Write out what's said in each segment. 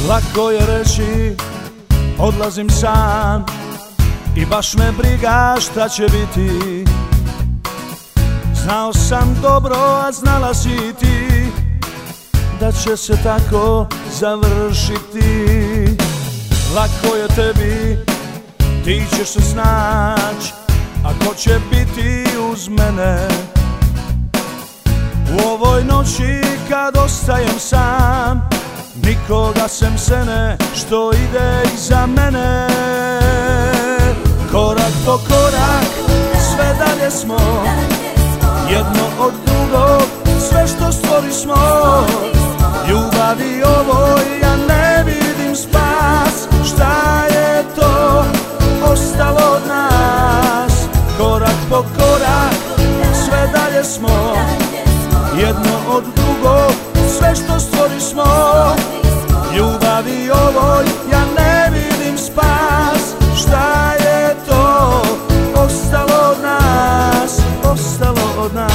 Lako je reći, odlazim sam i baš me briga šta će biti. Znao sam dobro, a znala si ti da će se tako završiti. Lako je tebi, ti ćeš se snać, ako će biti uz mene. U ovoj noći kad ostajem sam, nikoga sem sene što ide iza mene. Korak po korak, sve dalje smo, jedno od drugog, sve što stvorismo. Ljubavi ovoj ja ne vidim spas, šta je to ostalo od nas? Korak po korak, sve dalje smo, jedno od drugog, sve što stvorismo. Ljubavi ovoj ja ne vidim spas, šta je to ostalo od nas, ostalo od nas.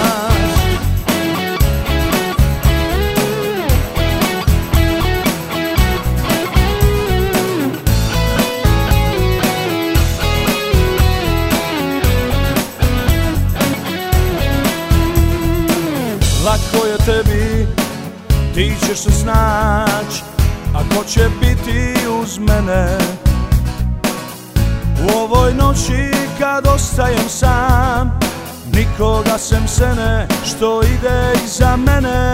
Lako je tebi, ti ćeš se snać, ako će biti uz mene. U ovoj noći kad ostajem sam, nikoga sem sene što ide iza mene.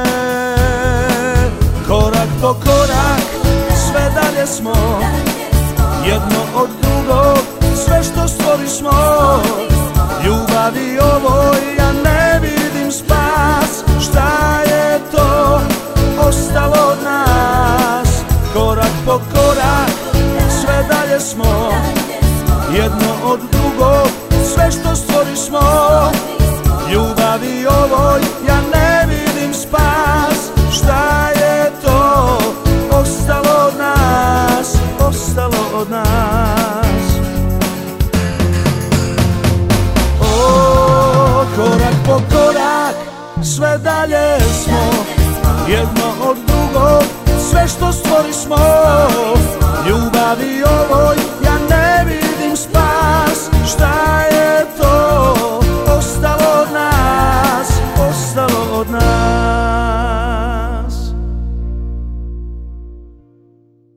Korak po korak, sve dalje smo, jedno od drugog, sve što stvorismo. Ljubavi ovoj ja ne vidim spas, šta je to ostalo od nas? Korak po korak, sve dalje smo, jedno od drugog, sve što stvorismo. Ljubavi ovoj ja ne vidim spas, šta je to ostalo od nas, ostalo od nas. O, korak po korak, sve dalje smo, jedno od drugog, sve što stvorismo. Ljubavi ovoj ja ne vidim spas,